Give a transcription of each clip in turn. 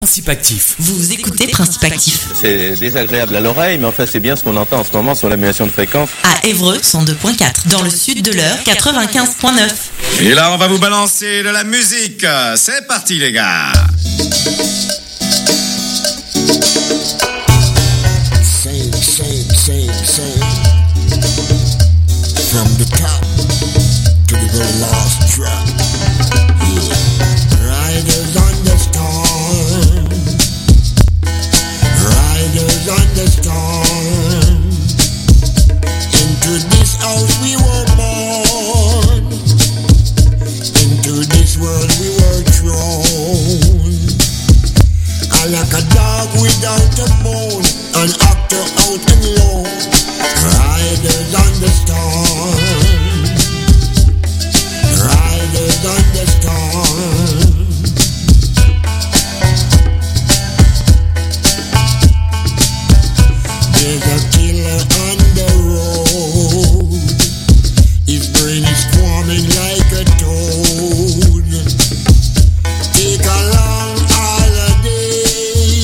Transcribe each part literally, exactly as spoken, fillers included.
Principe Actif. Vous écoutez Principe Actif. C'est désagréable à l'oreille, mais enfin c'est bien ce qu'on entend en ce moment sur l'annulation de fréquence. À Évreux, cent deux point quatre. Dans le sud de l'Eure, quatre-vingt-quinze point neuf. Et là, on va vous balancer de la musique. C'est parti, les gars. Same, same, same, same. From the top to the very last drop. Yeah. Riders on the storm. Riders on the storm. Into this house we were born. Into this world we were thrown. I like a dog without a bone, an actor out and alone. Riders on the storm. Riders on the storm. There's a killer on the road. His brain is squirming like a toad. Take a long holiday.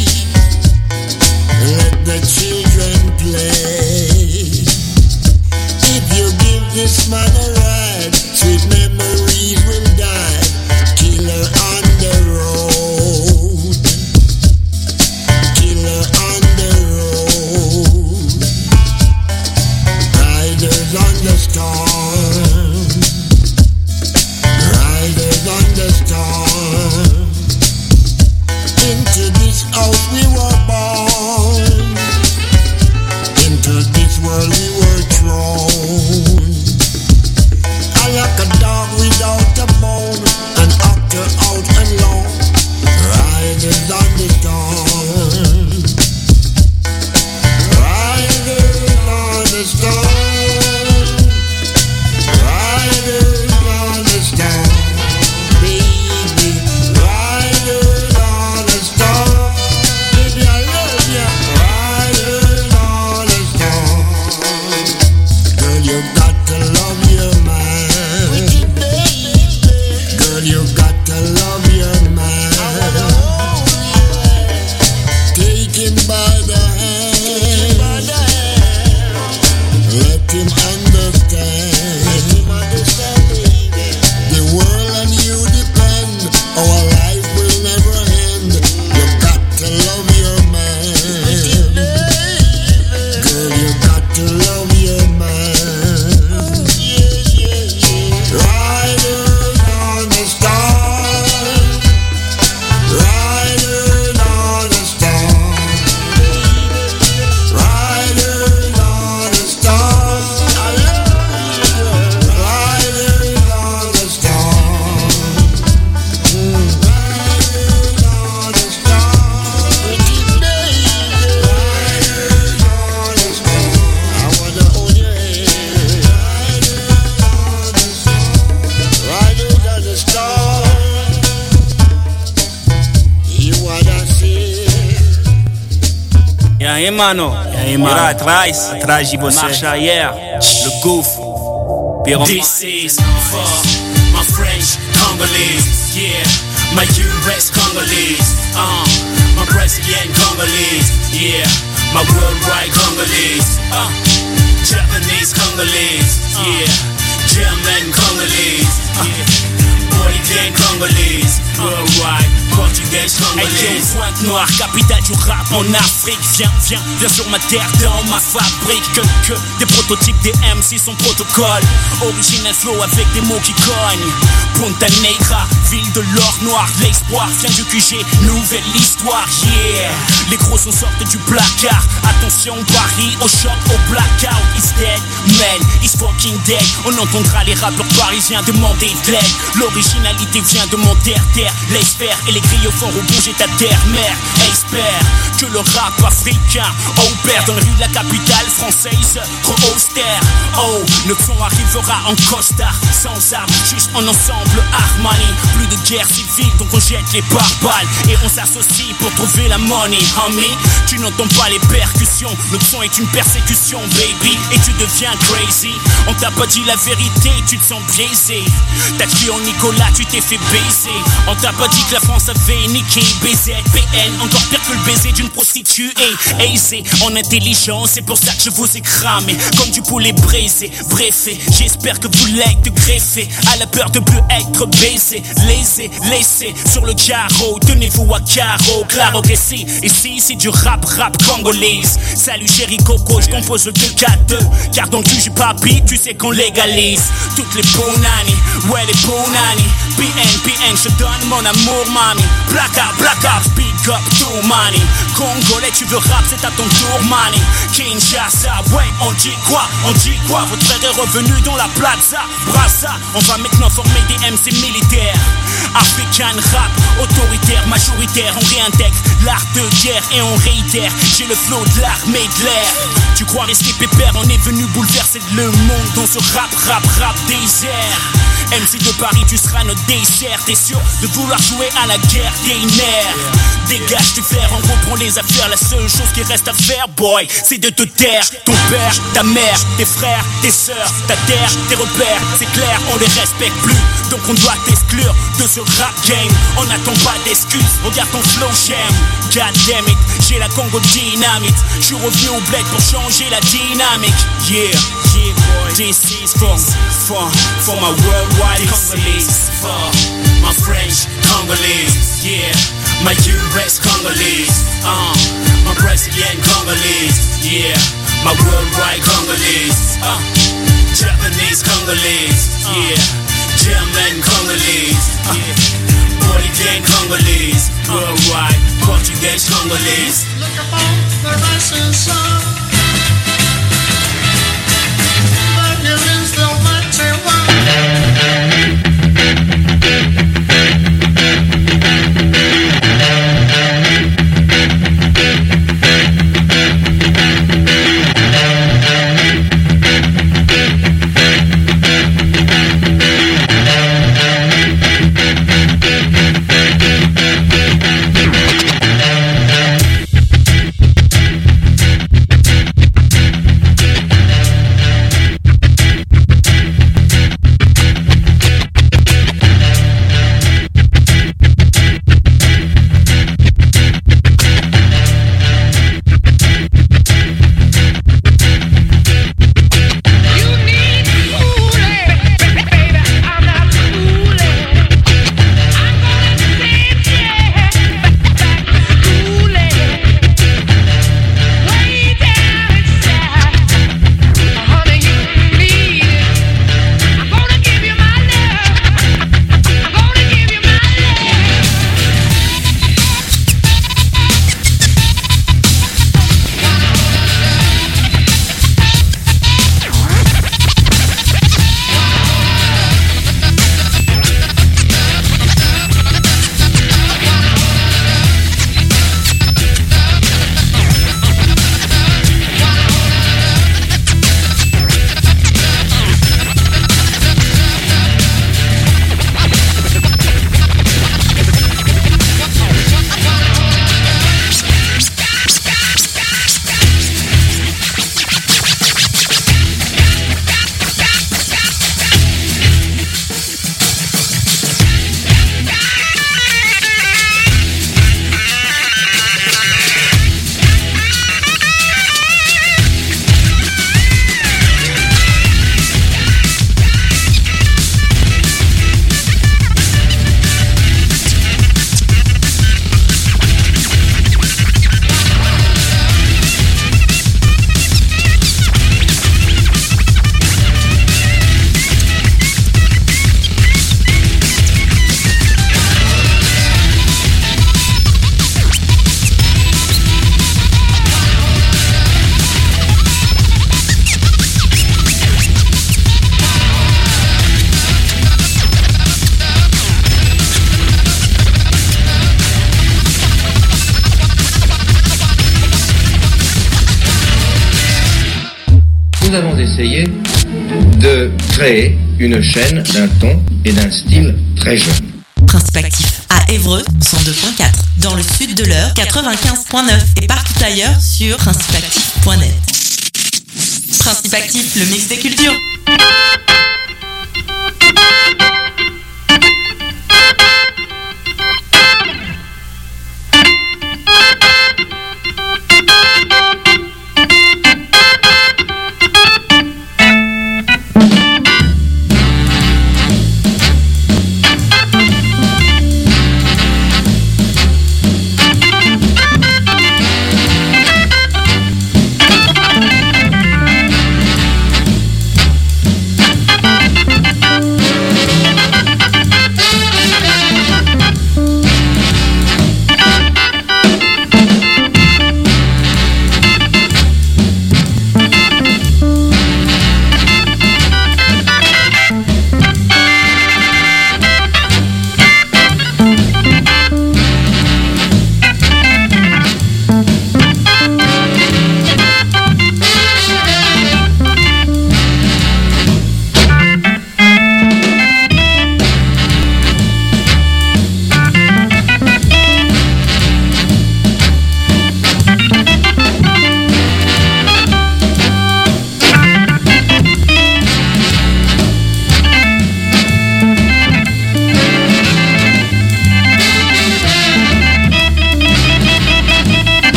Let the children play. If you give this man a ride, sweet memories will die. Killer on the road. Killer on the road. Riders on the storm. Riders on the storm. Into this house we were born. Into this world we were thrown. I like a dog without a bone, an actor out and alone. Riders on the storm. Riders on the storm. Riders on the storm. Baby, riders on the storm. Baby, I love ya. Riders on the storm. Girl, you got to love your man. Girl, you got to love your man. Take him by the hand. Let him understand. The world on you depend. Our life will never end. You got to love your man. Girl, you got to love your man. Riders on the storm. Riders on the storm. Riders on the storm. I love you. Riders on the storm. Mm. Riders on the storm. Pretty baby. Riders on the storm. I wanna hold your hand. Riders on the storm. You wanna see? E aí, mano? E aí, mano? Lá atrás, atrás de você. Marcha yeah. Le Goof. Piron. This is for my French Congolese, yeah, my U S Congolese, uh, my Brazilian Congolese, yeah, my worldwide Congolese, uh, Japanese Congolese, yeah, German Congolese, yeah, Puerto Rican Congolese, worldwide Portugais Congolese. Hey, Pointe Noire, capitale du rap en Afrique. Viens, viens, viens sur ma terre, dans ma fabrique. Que, que des prototypes, des M C sont protocole. Original flow avec des mots qui cognent. Punta Negra, ville de l'or noir. L'espoir vient du Q G, nouvelle histoire, yeah. Les gros sont sortent du placard. Attention, Paris, au choc, au blackout. He's dead, man, he's fucking dead. On entendra les rappeurs parisiens demander de l'aide. L'originalité vient de mon terre-terre. L'espère et les grillophones font bouger ta terre-mère. Espère que le rap africain opère dans les rues de la capitale française. Trop austère, oh, le son arrivera en costard. Sans armes, juste en ensemble Armani. Plus de guerre civile, donc on jette les pare-balles. Et on s'associe pour trouver la money, homie. Tu n'entends pas les percussions, le son est une persécution, baby. Et tu deviens crazy, on t'a pas dit la vérité, tu te sens biaisé. T'as crié en Nicolas là tu t'es fait baiser. On t'a pas dit que la France avait niqué. B Z, B N, encore pire que le baiser d'une prostituée. Aisé, en intelligence, c'est pour ça que je vous ai cramé comme du poulet braisé. Bref, j'espère que vous l'êtes greffé à la peur de plus être baisé. Laissez, laissez sur le carreau, tenez-vous à carreau. Claro que si, ici c'est du rap, rap congolaise. Salut chéri Coco, je compose le deux quatre deux. Car dans le cul j'ai pas beat, tu sais qu'on légalise toutes les bonani, ouais les bonani. P N, P N, je donne mon amour mami. Black out, black out, speak up to money. Congolais tu veux rap, c'est à ton tour mani. Kinshasa, ouais on dit quoi, on dit quoi. Votre frère est revenu dans la plaza, Brassa. On va maintenant former des M C militaires. African rap, autoritaire, majoritaire. On réintègre l'art de guerre et on réitère. J'ai le flow de l'armée de l'air. Tu crois rester pépère, on est venu bouleverser le monde dans ce rap, rap, rap désert. M C de Paris, tu seras notre dessert. T'es sûr de vouloir jouer à la guerre des nerfs. Dégage du fer, on reprend les affaires. La seule chose qui reste à faire, boy, c'est de te taire. Ton père, ta mère, tes frères, tes sœurs, ta terre, tes repères, c'est clair, on les respecte plus. Donc on doit t'exclure de ce rap game. On n'attend pas d'excuses, regarde ton flow j'aime. God damn it, j'ai la Congo dynamite. J'suis revenu au bled pour changer la dynamique. Yeah, yeah boy, this is for, for, for my worldwide Congolese. For my French Congolese, yeah. My U S Congolese, uh, my Brazilian Congolese, yeah. My worldwide Congolese, uh, Japanese Congolese, yeah. German Congolese, yeah. Bolivian Congolese, worldwide Portuguese Congolese. Look upon the rising sun, but there is no mighty one. nous avons essayé de créer une chaîne d'un ton et d'un style très jeune. Principe actif à Évreux, cent deux point quatre. Dans le sud de l'Eure, quatre-vingt-quinze point neuf. Et partout ailleurs sur principe actif point net. Principe actif, le mix des cultures.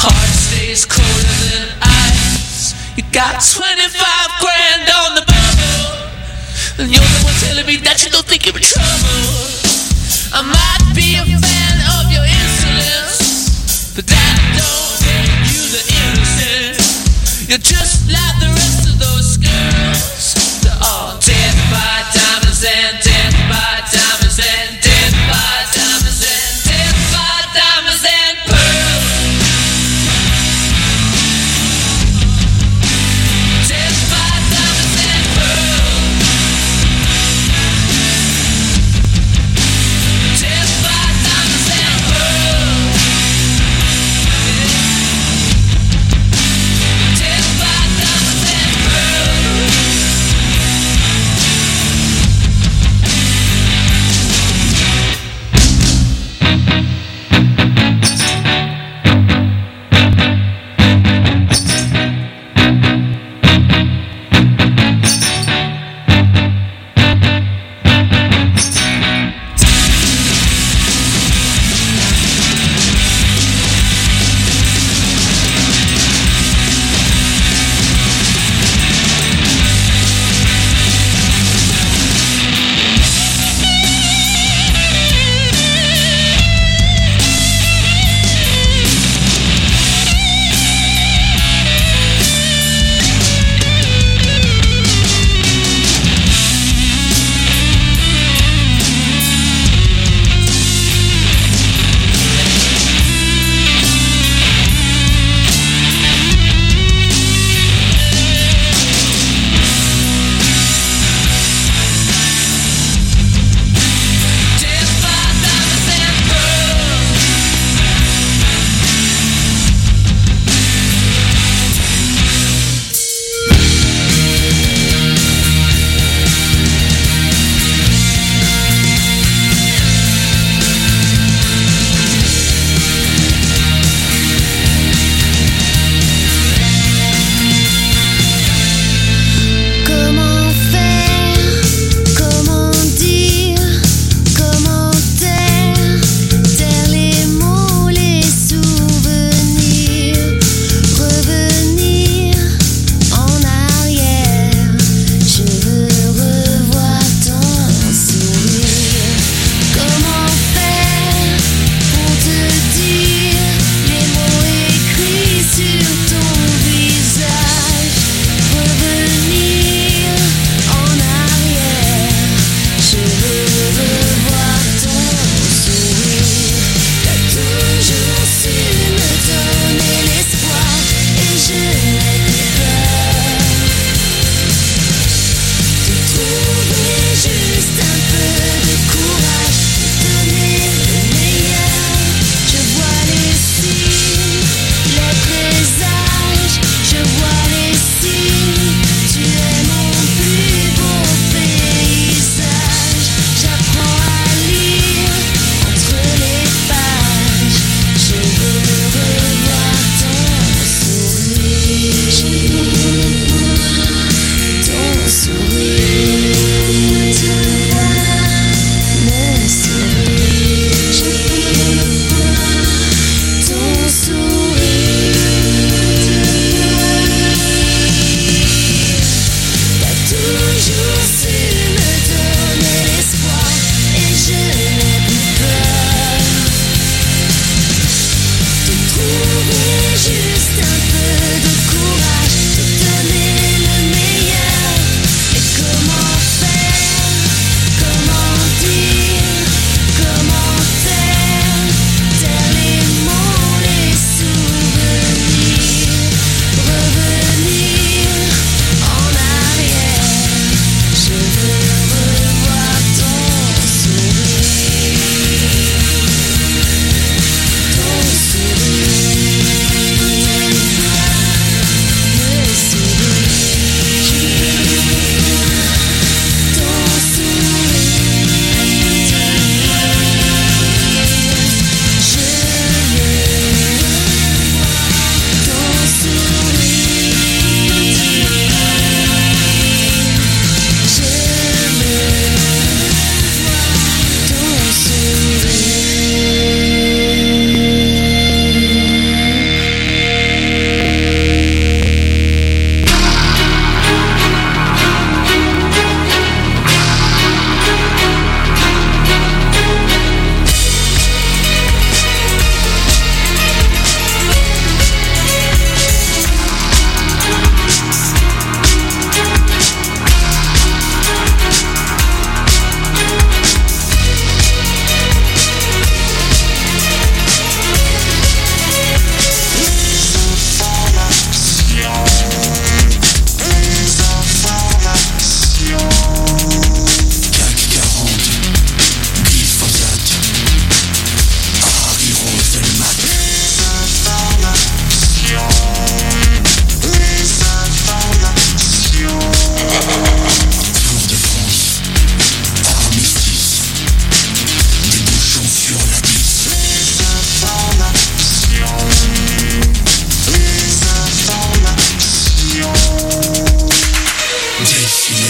heart stays colder than ice. You got twenty-five grand on the bubble, and you're the one telling me that you don't think you're in trouble. I might be a fan of your insolence, but that don't make you the innocent. You're just like the rest of those girls. They're all dead by diamonds and dead by diamonds and dead by diamonds and dead by diamonds and pearls. Dead by diamonds and pearls. Dead by diamonds and pearls. Dead by diamonds and pearls.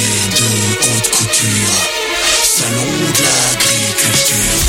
de haute couture, salon de l'agriculture.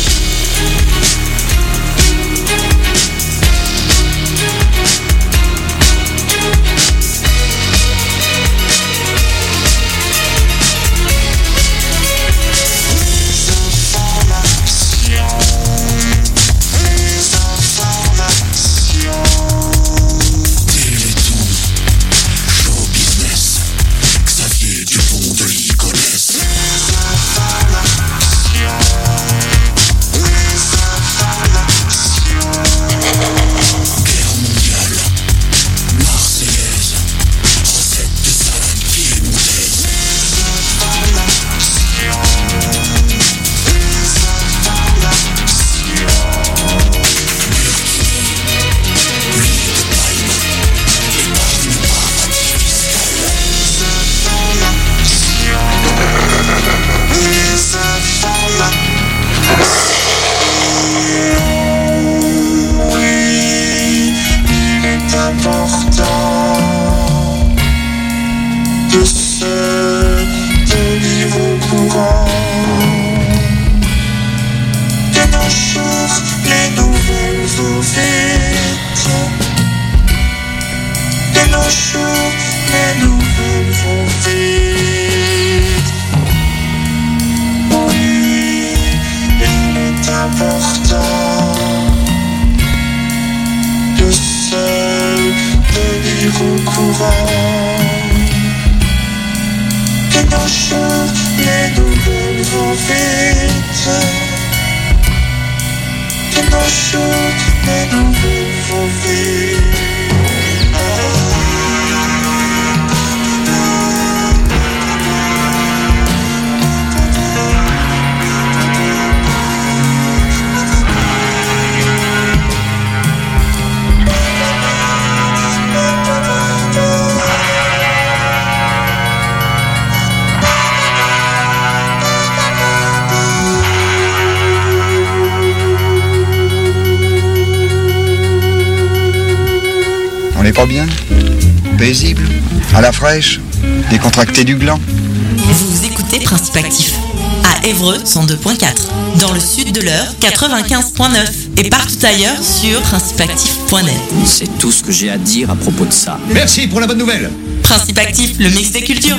Pas bien, paisible, à la fraîche, décontracté du gland. Vous écoutez Principe Actif à Évreux cent deux point quatre, dans le sud de l'Eure quatre-vingt-quinze point neuf et partout ailleurs sur principe actif point net. C'est tout ce que j'ai à dire à propos de ça. Merci pour la bonne nouvelle. Principe Actif, le mix des cultures.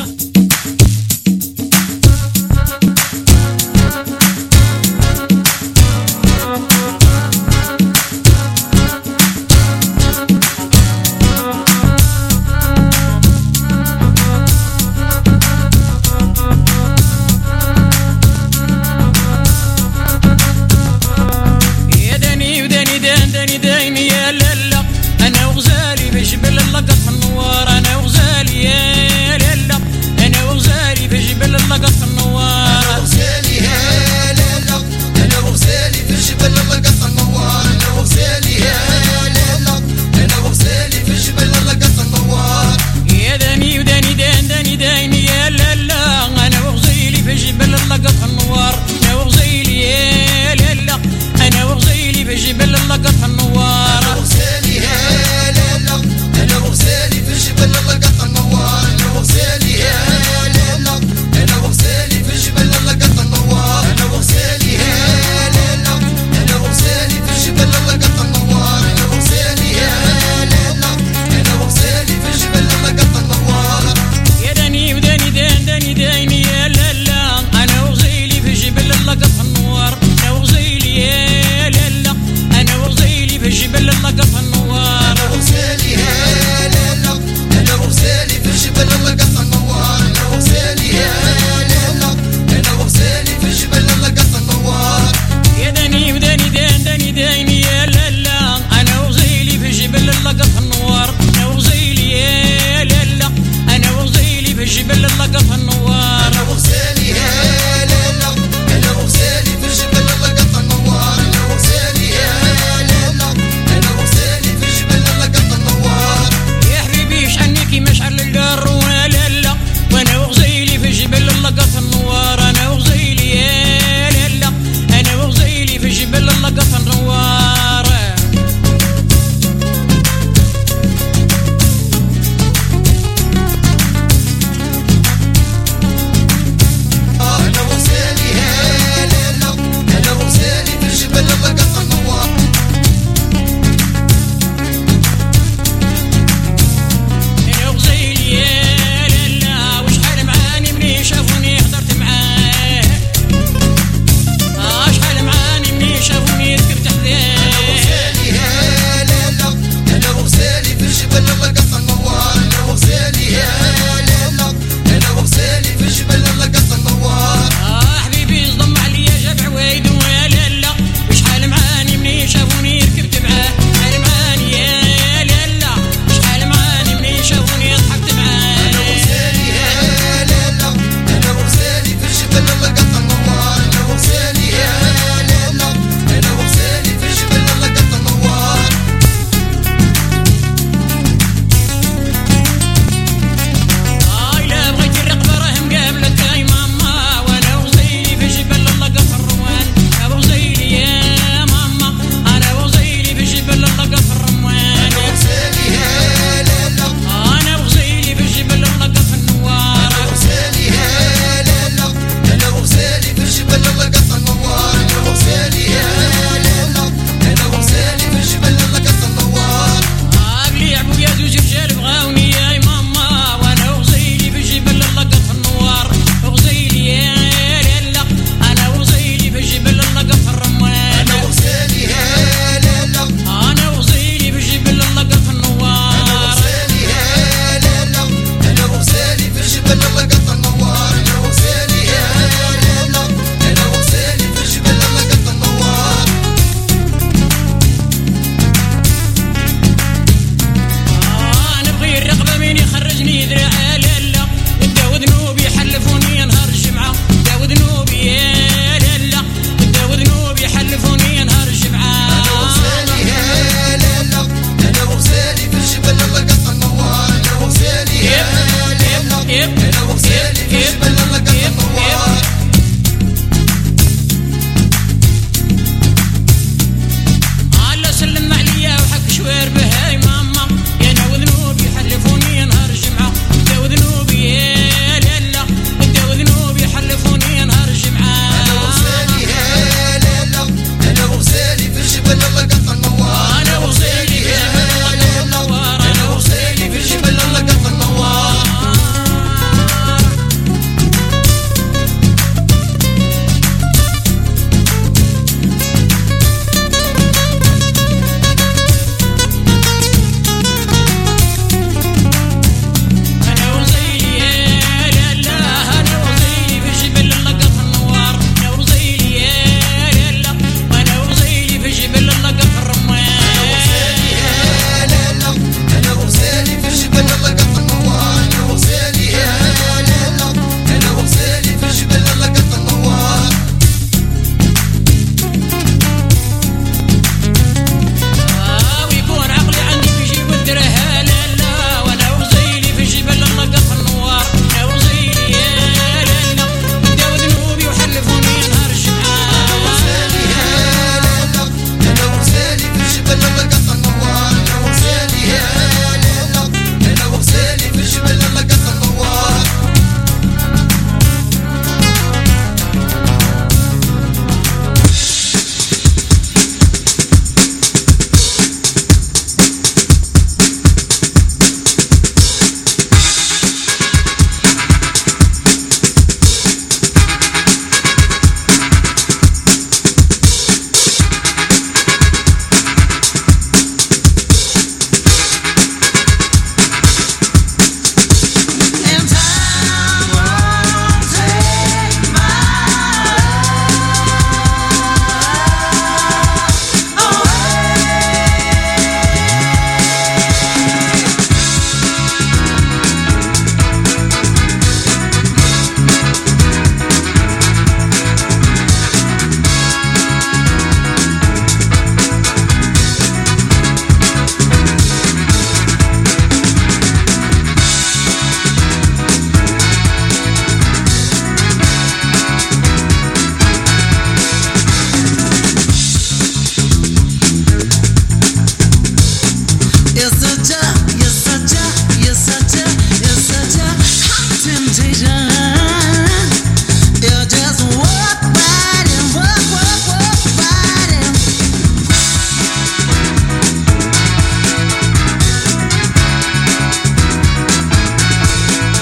جبل اللقط النوار